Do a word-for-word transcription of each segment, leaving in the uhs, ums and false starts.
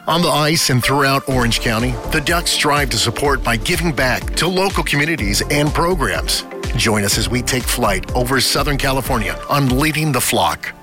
On the ice and throughout Orange County, the Ducks strive to support by giving back to local communities and programs. Join us as we take flight over Southern California on Leading the Flock.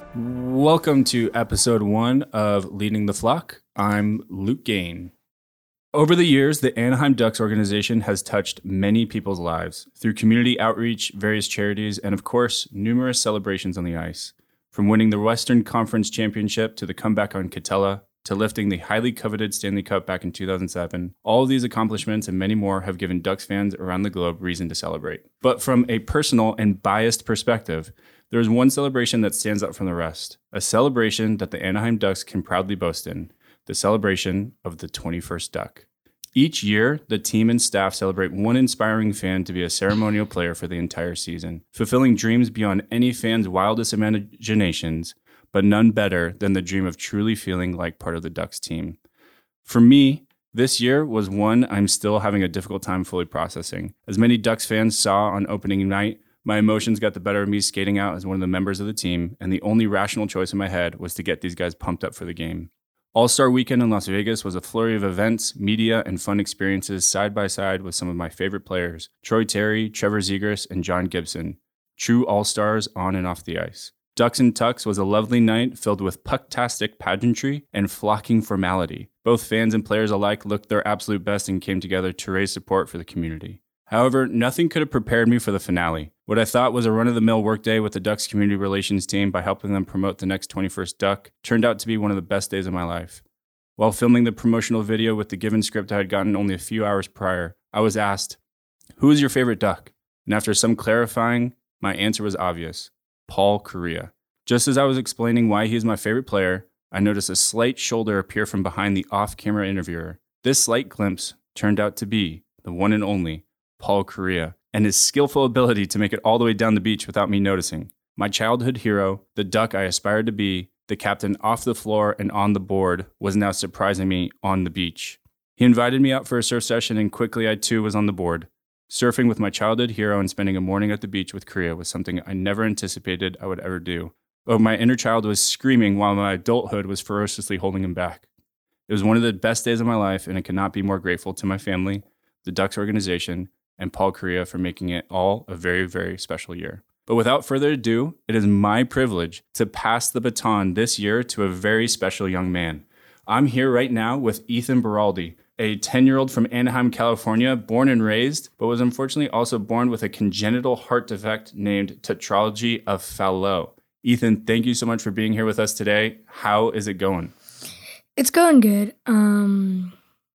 Welcome to episode one of Leading the Flock. I'm Luke Gain. Over the years, the Anaheim Ducks organization has touched many people's lives through community outreach, various charities, and of course, numerous celebrations on the ice. From winning the Western Conference Championship to the comeback on Katella, to lifting the highly coveted Stanley Cup back in two thousand seven, all of these accomplishments and many more have given Ducks fans around the globe reason to celebrate. But from a personal and biased perspective, there is one celebration that stands out from the rest, a celebration that the Anaheim Ducks can proudly boast in, the celebration of the twenty-first Duck. Each year, the team and staff celebrate one inspiring fan to be a ceremonial player for the entire season, fulfilling dreams beyond any fan's wildest imaginations, but none better than the dream of truly feeling like part of the Ducks team. For me, this year was one I'm still having a difficult time fully processing. As many Ducks fans saw on opening night, my emotions got the better of me skating out as one of the members of the team, and the only rational choice in my head was to get these guys pumped up for the game. All-Star Weekend in Las Vegas was a flurry of events, media, and fun experiences side by side with some of my favorite players, Troy Terry, Trevor Zegras, and John Gibson, true all-stars on and off the ice. Ducks and Tucks was a lovely night filled with pucktastic pageantry and flocking formality. Both fans and players alike looked their absolute best and came together to raise support for the community. However, nothing could have prepared me for the finale. What I thought was a run-of-the-mill workday with the Ducks community relations team by helping them promote the next twenty-first Duck turned out to be one of the best days of my life. While filming the promotional video with the given script I had gotten only a few hours prior, I was asked, "Who is your favorite Duck?" And after some clarifying, my answer was obvious: Paul Kariya. Just as I was explaining why he is my favorite player, I noticed a slight shoulder appear from behind the off-camera interviewer. This slight glimpse turned out to be the one and only Paul Kariya, and his skillful ability to make it all the way down the beach without me noticing. My childhood hero, the Duck I aspired to be, the captain off the floor and on the board, was now surprising me on the beach. He invited me out for a surf session, and quickly I too was on the board. Surfing with my childhood hero and spending a morning at the beach with Kariya was something I never anticipated I would ever do. Oh, my inner child was screaming while my adulthood was ferociously holding him back. It was one of the best days of my life, and I cannot be more grateful to my family, the Ducks organization, and Paul Kariya for making it all a very, very special year. But without further ado, it is my privilege to pass the baton this year to a very special young man. I'm here right now with Ethan Beraldi, a ten-year-old from Anaheim, California, born and raised, but was unfortunately also born with a congenital heart defect named tetralogy of Fallot. Ethan, thank you so much for being here with us today. How is it going? It's going good. Um,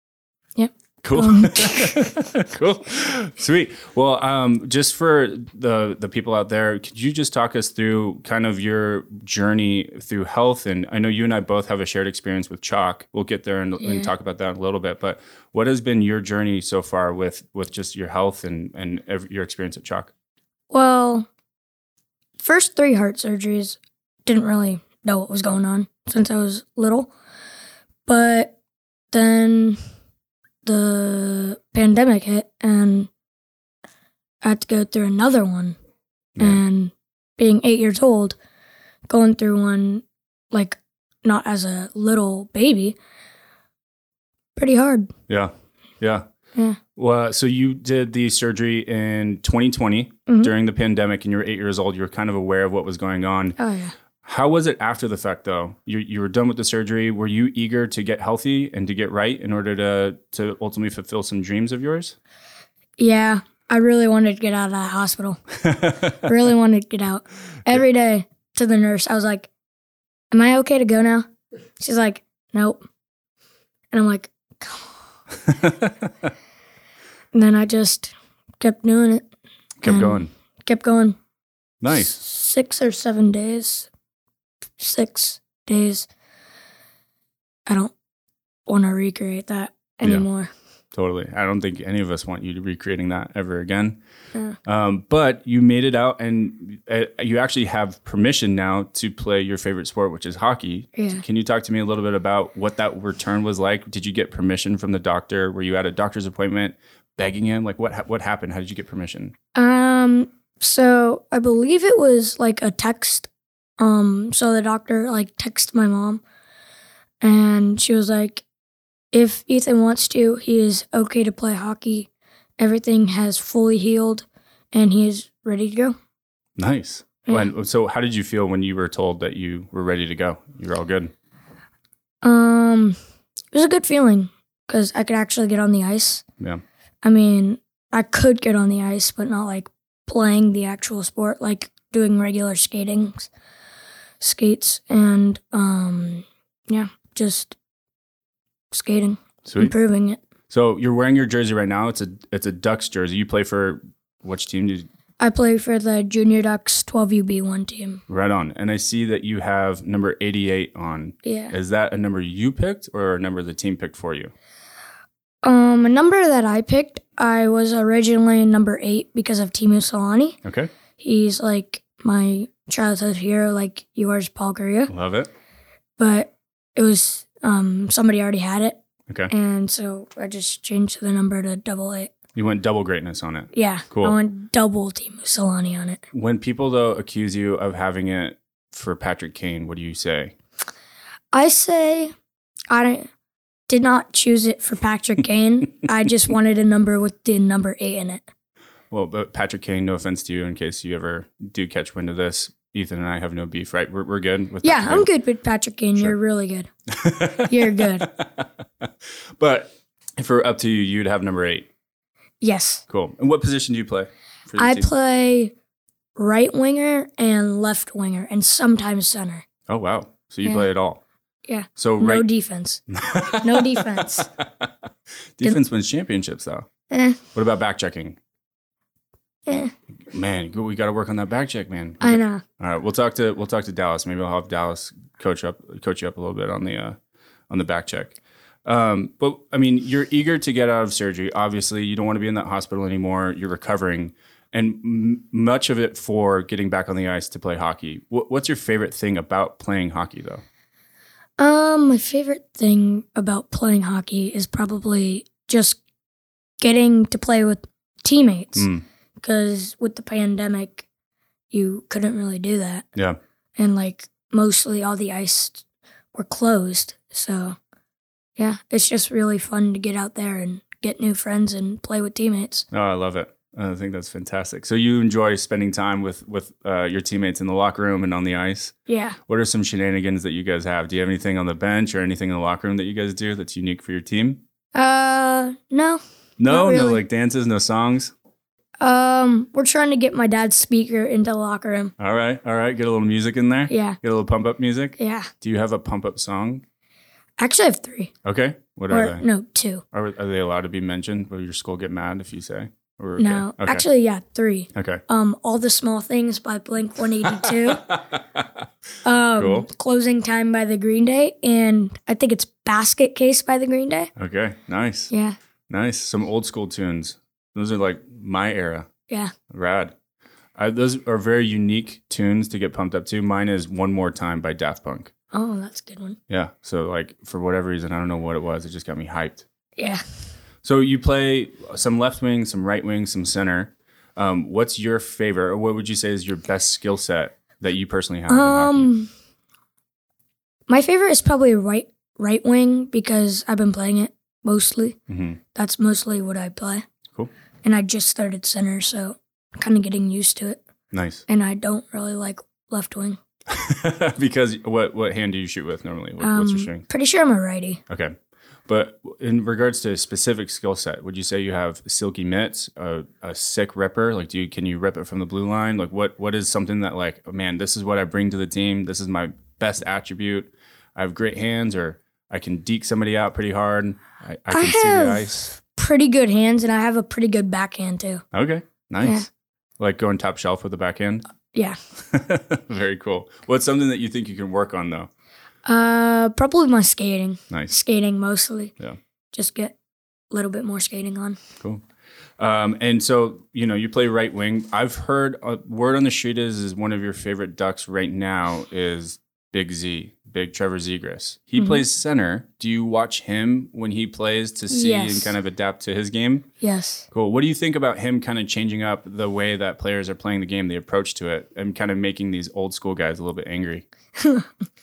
yep. Cool. Um. Cool. Sweet. Well, um, just for the the people out there, could you just talk us through kind of your journey through health? And I know you and I both have a shared experience with chalk. We'll get there and, yeah. and talk about that in a little bit. But what has been your journey so far with, with just your health and, and every, your experience at chalk? Well, first three heart surgeries, didn't really know what was going on since I was little. But then the pandemic hit and I had to go through another one. Yeah. And being eight years old, going through one, like, not as a little baby, pretty hard. Yeah, yeah. Yeah. Well, so you did the surgery in twenty twenty mm-hmm. during the pandemic, and you were eight years old. You were kind of aware of what was going on. Oh, yeah. How was it after the fact, though? You you were done with the surgery. Were you eager to get healthy and to get right in order to, to ultimately fulfill some dreams of yours? Yeah. I really wanted to get out of that hospital. Really wanted to get out. Every day to the nurse, I was like, "Am I okay to go now?" She's like, "Nope." And I'm like, "Come on." And then I just kept doing it. Kept going. Kept going. Nice. Six or seven days. Six days. I don't want to recreate that anymore. Yeah, totally. I don't think any of us want you to recreating that ever again. Yeah. Um, but you made it out, and uh, you actually have permission now to play your favorite sport, which is hockey. Yeah. Can you talk to me a little bit about what that return was like? Did you get permission from the doctor? Were you at a doctor's appointment begging him? Like, what what happened? How did you get permission? Um. So I believe it was like a text. Um. So the doctor like texted my mom, And she was like, if Ethan wants to, he is okay to play hockey. Everything has fully healed, and he is ready to go. Nice. Yeah. When, so how did you feel when you were told that you were ready to go? You were all good? Um, it was a good feeling because I could actually get on the ice. Yeah. I mean, I could get on the ice, but not like playing the actual sport, like doing regular skating, skates, and um, yeah, just skating, Sweet. improving it. So you're wearing your jersey right now. It's a it's a Ducks jersey. You play for which team? Did you, I play for the Junior Ducks twelve U B one team. right on. And I see that you have number eighty-eight on. Yeah. Is that a number you picked or a number the team picked for you? Um, a number that I picked, I was originally number eight because of Teemu Solani. Okay. He's like my childhood hero, like yours, Paul Gurria. Love it. But it was um somebody already had it, Okay. and so I just changed the number to double eight. You went double greatness on it. Yeah, Cool. I went double Teemu Solani on it. When people, though, accuse you of having it for Patrick Kane, what do you say? I say I don't, did not choose it for Patrick Kane. I just wanted a number with the number eight in it. Well, but Patrick Kane, no offense to you, in case you ever do catch wind of this, Ethan and I have no beef, right? We're, we're good with Yeah, Patrick I'm Kane? good with Patrick Kane. Sure. You're really good. You're good. But if it were up to you, you'd have number eight. Yes. Cool. And what position do you play? For the I team? play right winger and left winger and sometimes center. Oh, wow. So you Yeah. play it all. Yeah. So No right. defense. No defense. Defense wins championships, though. Eh, What about back checking? eh. Man, we got to work on that back check, man. I know. All right, we'll talk to we'll talk to Dallas. Maybe I'll have Dallas coach up coach you up a little bit on the uh, on the back check. Um, but I mean, you're eager to get out of surgery. Obviously, you don't want to be in that hospital anymore. You're recovering, and m- much of it for getting back on the ice to play hockey. Wh- what's your favorite thing about playing hockey, though? Um, my favorite thing about playing hockey is probably just getting to play with teammates. Mm, Because with the pandemic, you couldn't really do that. yeah. And like mostly all the ice were closed. So yeah, it's just really fun to get out there and get new friends and play with teammates. Oh, I love it. I think that's fantastic. So you enjoy spending time with with uh, your teammates in the locker room and on the ice. Yeah. What are some shenanigans that you guys have? Do you have anything on the bench or anything in the locker room that you guys do that's unique for your team? Uh, no. No, Not no really. like dances, no songs. Um, we're trying to get my dad's speaker into the locker room. All right, all right. Get a little music in there. Yeah. Get a little pump up music. Yeah. Do you have a pump up song? Actually, I have three. Okay. What are Or, they? no, two. Are, are they allowed to be mentioned? Will your school get mad if you say? Or, No. Okay. Actually, yeah, three. Okay. Um, All the Small Things by Blink one eighty-two. um, Cool. Closing Time by the Green Day. And I think it's Basket Case by the Green Day. Okay. Nice. Yeah. Nice. Some old school tunes. Those are like my era. Yeah. Rad. I, those are very unique tunes to get pumped up to. Mine is One More Time by Daft Punk. Oh, that's a good one. Yeah. So like for whatever reason, I don't know what it was. It just got me hyped. Yeah. So you play some left wing, some right wing, some center. Um, what's your favorite, or what would you say is your best skill set that you personally have in hockey? Um, my favorite is probably right right wing because I've been playing it mostly. Mm-hmm. That's mostly what I play. Cool. And I just started center, so kind of getting used to it. Nice. And I don't really like left wing. Because what what hand do you shoot with normally? What, Um, what's your string? Pretty sure I'm a righty. Okay. But in regards to a specific skill set, would you say you have silky mitts, a, a sick ripper? Like, do you can you rip it from the blue line? Like, what what is something that like, oh, man, this is what I bring to the team. This is my best attribute. I have great hands, or I can deke somebody out pretty hard. I, I can I see have the ice. pretty good hands, and I have a pretty good backhand too. Okay, nice. Yeah. Like going top shelf with the backhand. Yeah. Very cool. What's something that you think you can work on though? Uh, probably my skating. Nice. Skating mostly. Yeah. Just get a little bit more skating on. Cool. Um, and so, you know, you play right wing. I've heard a word on the street is, is one of your favorite Ducks right now is Big Z, Big Trevor Zegras. He Mhm. plays center. Do you watch him when he plays to see Yes. and kind of adapt to his game? Yes. Cool. What do you think about him kind of changing up the way that players are playing the game, the approach to it, and kind of making these old school guys a little bit angry?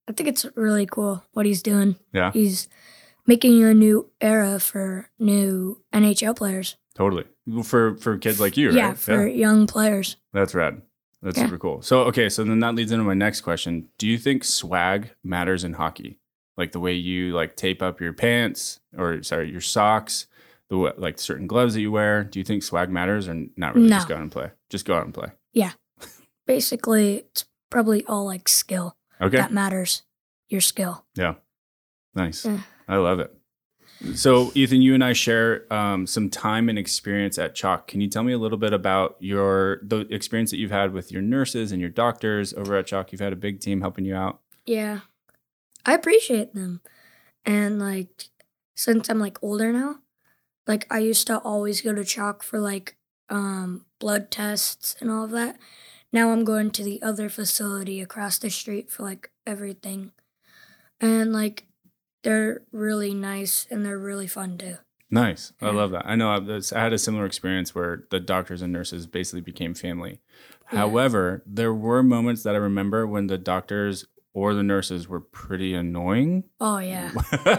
I think it's really cool what he's doing. Yeah. He's making a new era for new N H L players. Totally. For for kids like you, Yeah, right? for young players. That's rad. That's Yeah. super cool. So, okay, so then that leads into my next question. Do you think swag matters in hockey? Like the way you like tape up your pants or sorry, your socks, the wa- like certain gloves that you wear. Do you think swag matters or not really? No. Just go out and play. Just go out and play. Yeah. Basically, it's probably all like skill Okay. that matters. Your skill. Yeah. Nice. Yeah. I love it. So, Ethan, you and I share um, some time and experience at Chalk. Can you tell me a little bit about your the experience that you've had with your nurses and your doctors over at Chalk? You've had a big team helping you out. Yeah. I appreciate them. And like since I'm like older now, like I used to always go to Chalk for like um blood tests and all of that. Now I'm going to the other facility across the street for like everything. And like they're really nice and they're really fun too. Nice. I Yeah. love that. I know I've- I had a similar experience where the doctors and nurses basically became family. Yeah. However, there were moments that I remember when the doctors or the nurses were pretty annoying. Oh yeah.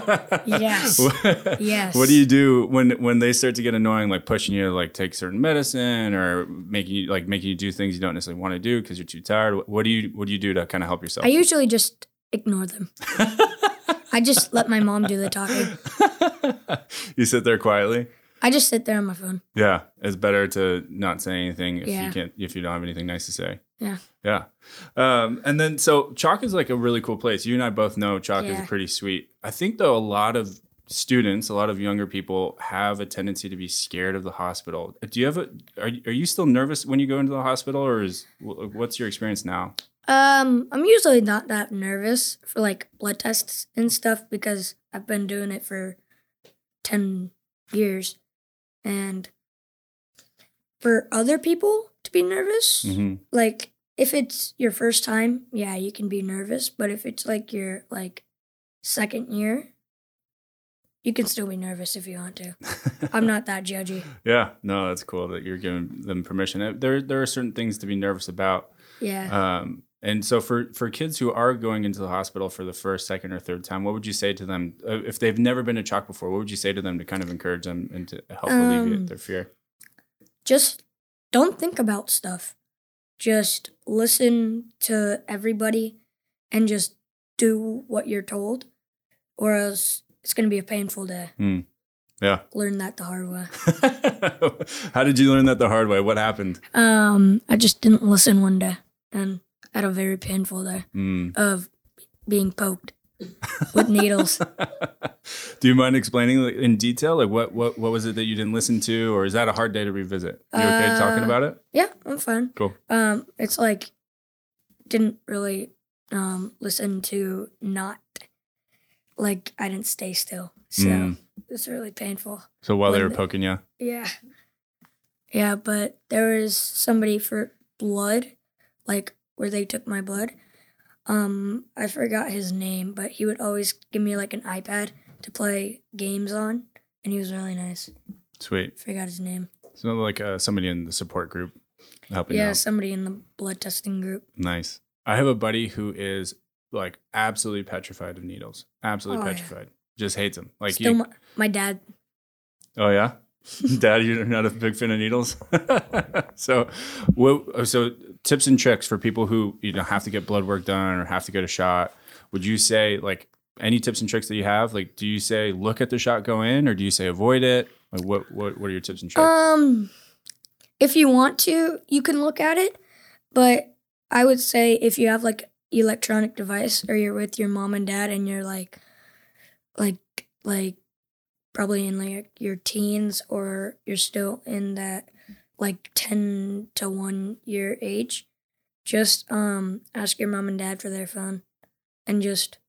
Yes. What- Yes. What do you do when when they start to get annoying, like pushing you to like take certain medicine or making you like making you do things you don't necessarily want to do because you're too tired? What do you what do you do to kind of help yourself? I usually just ignore them. I just let my mom do the talking. You sit there quietly. I just sit there on my phone. Yeah, it's better to not say anything if Yeah. you can't if you don't have anything nice to say. Yeah. Yeah. Um, and then so Chalk is like a really cool place. You and I both know Chalk is Yeah. pretty sweet. I think though a lot of students, a lot of younger people have a tendency to be scared of the hospital. Do you have a are you- are you still nervous when you go into the hospital or is wh- what's your experience now? Um, I'm usually not that nervous for like blood tests and stuff because I've been doing it for ten years. And for other people to be nervous, Hmm. like if it's your first time, yeah, you can be nervous. But if it's like your like second year, you can still be nervous if you want to. I'm not that judgy. Yeah, no, that's cool that you're giving them permission. Uh, There there are certain things to be nervous about. Yeah. Um, and so for, for kids who are going into the hospital for the first, second, or third time, what would you say to them uh, if they've never been to Chalk before? What would you say to them to kind of encourage them and to help Um, alleviate their fear? Just don't think about stuff. Just listen to everybody and just do what you're told, or else it's going to be a painful day. Hmm. Yeah. Learn that the hard way. How did you learn that the hard way? What happened? Um, I just didn't listen one day and had a very painful day Hmm. of being poked with needles. Do you mind explaining like, in detail? Like what, what what was it that you didn't listen to, or is that a hard day to revisit? You okay Uh, talking about it? Yeah, I'm fine. Cool. Um, it's like didn't really um listen to not like I didn't stay still, so Mm. it's really painful. So while they when were the- poking you, Yeah, yeah, but there was somebody for blood, like where they took my blood. Um, I forgot his name, but he would always give me like an iPad to play games on, and he was really nice. sweet. Forgot his name. So like uh, somebody in the support group helping Yeah, out. somebody in the blood testing group. Nice. I have a buddy who is like absolutely petrified of needles. Absolutely Oh, yeah. petrified. Just hates them. Like Still, you. my, my dad. Oh yeah, Dad, you're not a big fan of needles. so, what? So tips and tricks for people who you know have to get blood work done or have to get a shot. Would you say like any tips and tricks that you have? Like, do you say look at the shot go in, or do you say avoid it? Like, what what what are your tips and tricks? Um, if you want to, you can look at it, but I would say if you have like electronic device or you're with your mom and dad and you're like, like, like, probably in like your teens or you're still in that like ten to one year age, just um ask your mom and dad for their phone and just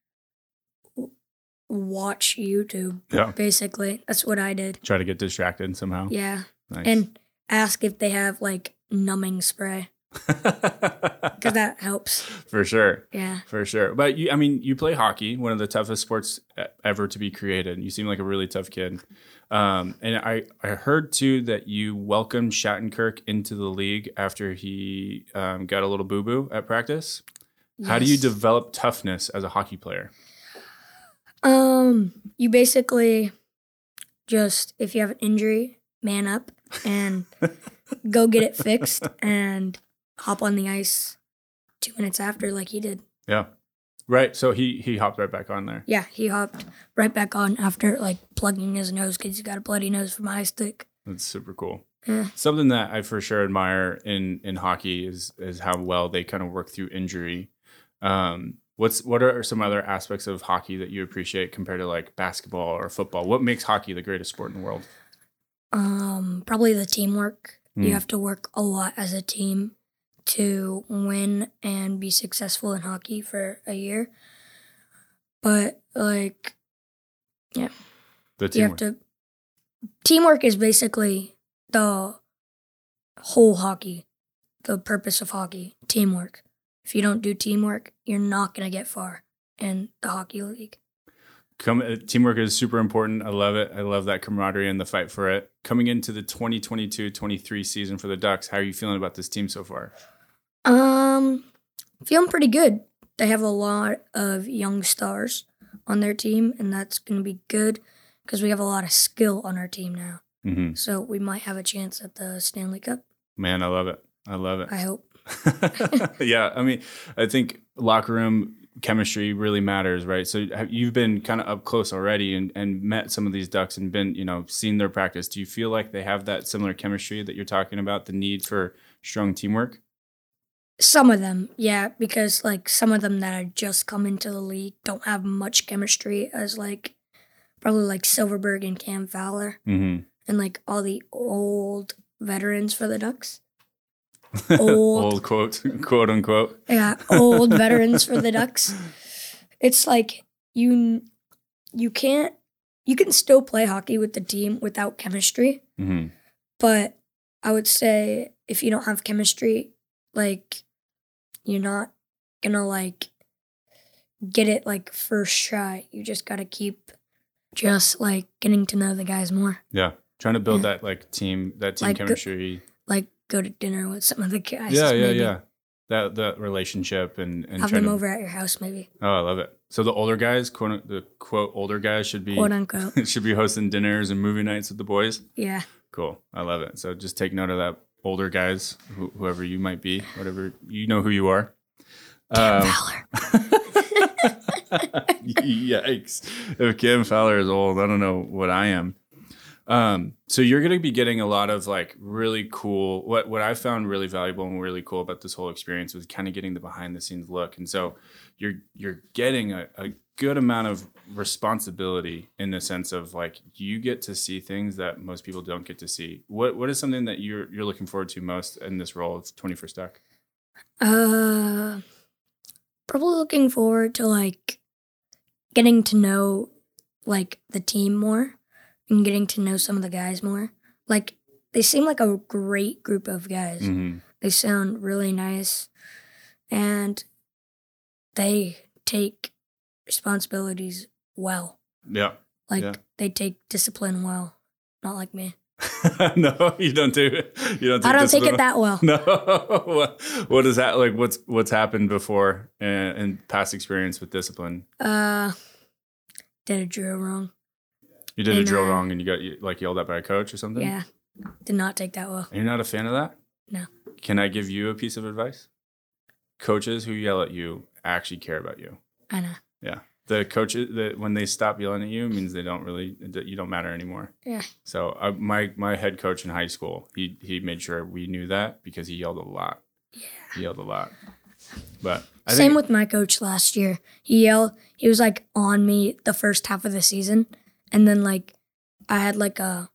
w- watch YouTube. Yeah. Basically, that's what I did. Try to get distracted somehow. Yeah. Nice. And ask if they have like numbing spray because that helps. For sure. Yeah. For sure. But you, I mean, you play hockey, one of the toughest sports e- ever to be created. You seem like a really tough kid. Um, and I, I heard too that you welcomed Shattenkirk into the league after he um, got a little boo boo at practice. How do you Yes. develop toughness as a hockey player? Um, you basically just, if you have an injury, man up and go get it fixed and hop on the ice two minutes after, like he did. Yeah. Right. So he he hopped right back on there. Yeah, he hopped right back on after like plugging his nose because he's got a bloody nose from eye stick. That's super cool. Yeah. Something that I for sure admire in in hockey is is how well they kind of work through injury. Um, what's what are some other aspects of hockey that you appreciate compared to like basketball or football? What makes hockey the greatest sport in the world? Um, probably the teamwork. Mm. You have to work a lot as a team to win and be successful in hockey for a year. But like, yeah, The you have teamwork. to. Teamwork is basically the whole hockey, the purpose of hockey. Teamwork. If you don't do teamwork, you're not gonna get far in the hockey league. Come, uh, teamwork is super important. I love it. I love that camaraderie and the fight for it. Coming into the twenty twenty-two twenty-three season for the Ducks, how are you feeling about this team so far? Um, feeling pretty good. They have a lot of young stars on their team, and that's going to be good because we have a lot of skill on our team now. Mm-hmm. So we might have a chance at the Stanley Cup. Man, I love it. I love it. I hope. Yeah, I mean, I think locker room chemistry really matters, right? So have, you've been kind of up close already and, and met some of these Ducks and been, you know, seen their practice. Do you feel like they have that similar chemistry that you're talking about, the need for strong teamwork? Some of them, yeah, because like some of them that had just come into the league don't have much chemistry as like probably like Silverberg and Cam Fowler Mm-hmm. and like all the old veterans for the Ducks. Old. Old quote, quote unquote. Yeah, old veterans for the Ducks. It's like you you can't you can still play hockey with the team without chemistry, Mm-hmm. but I would say if you don't have chemistry, like you're not gonna like get it like first try. You just gotta keep just like getting to know the guys more. Yeah, trying to build Yeah. that like team, that team Like, go- chemistry. Like go to dinner with some of the guys. Yeah, yeah, maybe. yeah. That that relationship and and Have trying them to, over at your house, maybe. Oh, I love it. So the older guys, quote the quote older guys should be Quote unquote. should be hosting dinners and movie nights with the boys. Yeah. Cool. I love it. So just take note of that, older guys, wh- whoever you might be, whatever, you know who you are. Cam Um, Fowler. Yikes. If Cam Fowler is old, I don't know what I am. Um, so you're going to be getting a lot of like really cool, what, what I found really valuable and really cool about this whole experience was kind of getting the behind the scenes look. And so you're, you're getting a, a good amount of responsibility in the sense of like, you get to see things that most people don't get to see. What, what is something that you're, you're looking forward to most in this role of twenty-first Duck? Uh, probably looking forward to like getting to know like the team more and getting to know some of the guys more. Like they seem like a great group of guys. Mm-hmm. They sound really nice and they take responsibilities well. Yeah. Like Yeah. they take discipline well. Not like me. No, you don't do it. You don't. Take I don't take discipline. it that well. No. what, what is that like? What's what's happened before in, in past experience with discipline? Uh, did a drill wrong. You did a And, drill uh, wrong and you got like yelled at by a coach or something. Yeah, did not take that well. Are you not a fan of that? No. Can I give you a piece of advice? Coaches who yell at you actually care about you. I know. Yeah. The coaches that when they stop yelling at you means they don't really that you don't matter anymore. Yeah. So uh, my my head coach in high school, he he made sure we knew that because he yelled a lot. Yeah. He yelled a lot. But I Same think, with my coach last year. He yelled. He was like on me the first half of the season, and then like I had like a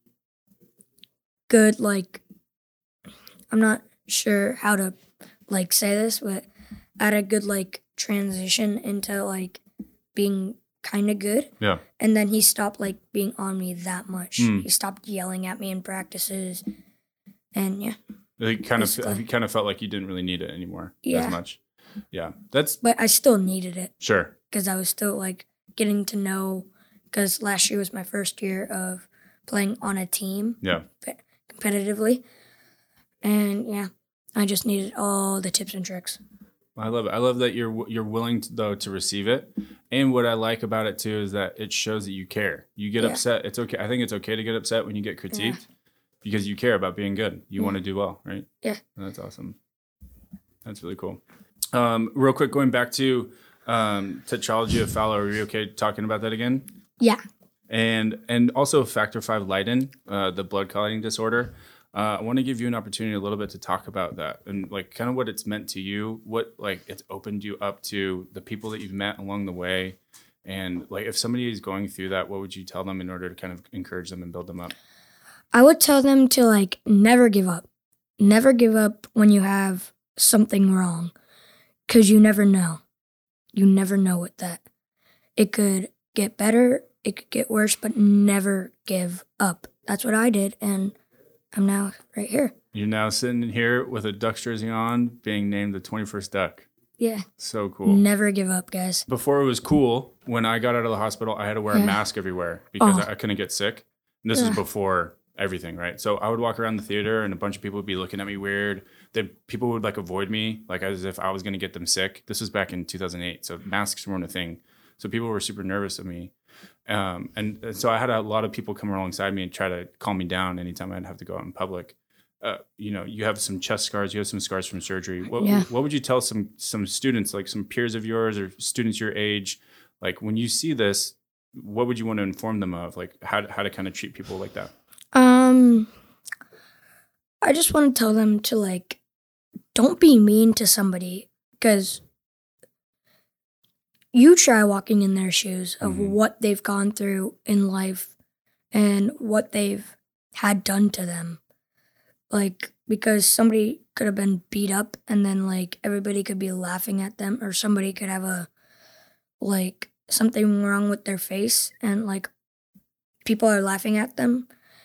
good like I'm not sure how to like say this, but I had a good like transition into like being kind of good. yeah. And then he stopped like being on me that much. Mm. He stopped yelling at me in practices, and yeah. He kind of Basically. he kind of felt like you didn't really need it anymore Yeah. as much. Yeah. That's But I still needed it sure. because I was still like getting to know. Because last year was my first year of playing on a team Yeah. competitively, and yeah, I just needed all the tips and tricks. I love it. I love that you're you're willing to, though to receive it. And what I like about it too is that it shows that you care. You get Yeah. upset. It's okay. I think it's okay to get upset when you get critiqued Yeah. because you care about being good. You Yeah. want to do well, right? Yeah. That's awesome. That's really cool. Um, real quick, going back to um, tetralogy of Fowler. Are you okay talking about that again? Yeah. And and also factor five Leiden, uh, the blood clotting disorder. Uh, I want to give you an opportunity a little bit to talk about that and like kind of what it's meant to you, what like it's opened you up to, the people that you've met along the way. And like if somebody is going through that, what would you tell them in order to kind of encourage them and build them up? I would tell them to like never give up. Never give up when you have something wrong, because you never know. You never know with that. It could get better, it could get worse, but never give up. That's what I did, and I'm now right here. You're now sitting here with a Ducks jersey on, being named the twenty-first Duck. Yeah. So cool. Never give up, guys. Before it was cool, when I got out of the hospital, I had to wear a Yeah. mask everywhere because Oh. I, I couldn't get sick. And this Yeah. was before everything, right? So I would walk around the theater and a bunch of people would be looking at me weird. They, people would like avoid me, like as if I was going to get them sick. This was back in two thousand eight. So masks weren't a thing. So people were super nervous of me. Um, and, and so I had a lot of people come alongside me and try to calm me down anytime I'd have to go out in public. Uh, you know, you have some chest scars, you have some scars from surgery. What, Yeah. what would you tell some some students, like some peers of yours or students your age, like when you see this, what would you want to inform them of, like how how to kind of treat people like that? Um, I just want to tell them to like, don't be mean to somebody, because you try walking in their shoes of Mhm. what they've gone through in life and what they've had done to them. Like, because somebody could have been beat up and then like everybody could be laughing at them, or somebody could have a like something wrong with their face and like people are laughing at them.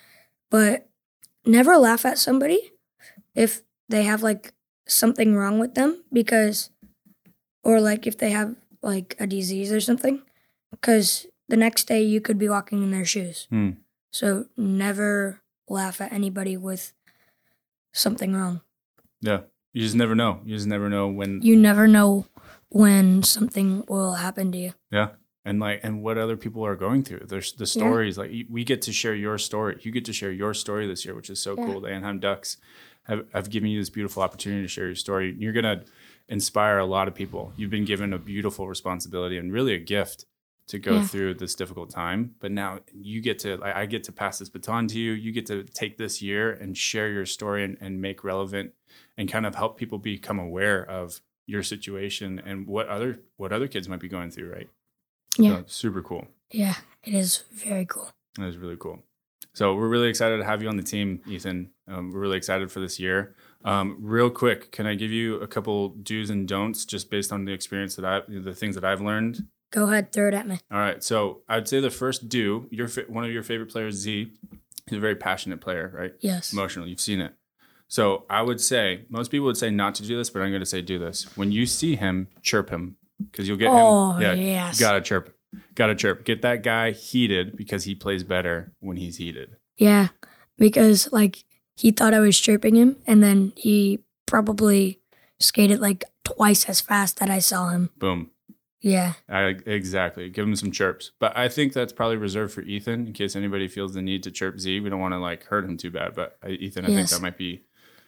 But never laugh at somebody if they have like something wrong with them, because, or like if they have like a disease or something, because the next day you could be walking in their shoes. Hmm. So never laugh at anybody with something wrong. Yeah, you just never know. You just never know when. You never know when something will happen to you. Yeah. And like, and what other people are going through. There's the stories, like we get to share your story. You get to share your story this year, which is so Yeah. cool. The Anaheim Ducks have, have given you this beautiful opportunity to share your story. You're going to inspire a lot of people. You've been given a beautiful responsibility and really a gift to go Yeah. through this difficult time. But now you get to, like, I get to pass this baton to you. You get to take this year and share your story and, and make relevant and kind of help people become aware of your situation and what other, what other kids might be going through, right? Yeah. So, super cool. Yeah, it is very cool. That is really cool. So we're really excited to have you on the team, Ethan. Um, we're really excited for this year. Um, real quick, can I give you a couple do's and don'ts just based on the experience that I, the things that I've learned? Go ahead, throw it at me. All right. So I'd say the first do, your fa- one of your favorite players, Z, he's a very passionate player, right? Yes. Emotional. You've seen it. So I would say, most people would say not to do this, but I'm going to say do this. When you see him, chirp him, because you'll get Oh, him. Yeah, yes. Gotta chirp. Gotta chirp. Get that guy heated because he plays better when he's heated. Yeah, because like he thought I was chirping him, and then he probably skated like twice as fast that I saw him. Boom. Yeah. I, exactly. Give him some chirps. But I think that's probably reserved for Ethan in case anybody feels the need to chirp Z. We don't want to like hurt him too bad. But I, Ethan, I think Yes. that might be,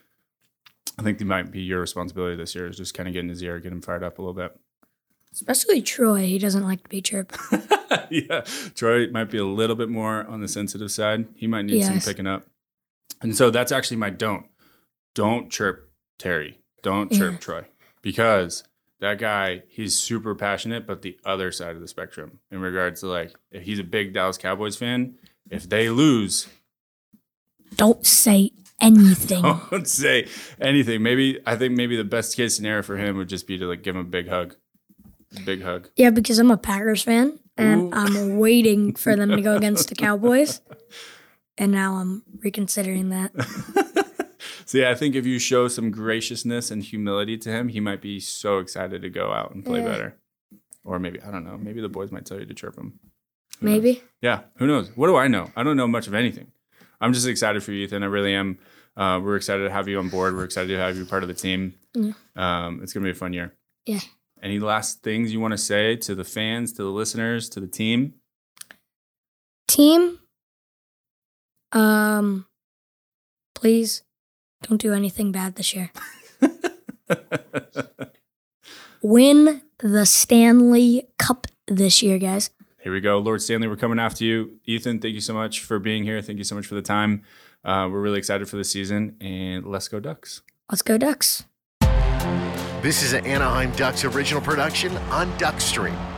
I think that might be your responsibility this year is just kind of getting his ear, get him fired up a little bit. Especially Troy. He doesn't like to be chirped. Yeah. Troy might be a little bit more on the sensitive side. He might need some Yes. picking up. And so that's actually my don't. Don't chirp Terry. Don't chirp Yeah. Troy. Because that guy, he's super passionate, but the other side of the spectrum in regards to like, if he's a big Dallas Cowboys fan, if they lose, Don't say anything. don't say anything. Maybe, I think maybe the best case scenario for him would just be to like give him a big hug. A big hug. Yeah, because I'm a Packers fan, and Ooh. I'm waiting for them to go against the Cowboys. And now I'm reconsidering that. So yeah, I think if you show some graciousness and humility to him, he might be so excited to go out and play Yeah. better. Or maybe, I don't know, maybe the boys might tell you to chirp him. Who knows? Maybe. Yeah, who knows? What do I know? I don't know much of anything. I'm just excited for you, Ethan. I really am. Uh, we're excited to have you on board. We're excited to have you part of the team. Yeah. Um, it's going to be a fun year. Yeah. Any last things you want to say to the fans, to the listeners, to the team? Team, um, please don't do anything bad this year. Win the Stanley Cup this year, guys. Here we go. Lord Stanley, we're coming after you. Ethan, thank you so much for being here. Thank you so much for the time. Uh, we're really excited for the season, and let's go Ducks. Let's go Ducks. This is an Anaheim Ducks original production on Duckstream.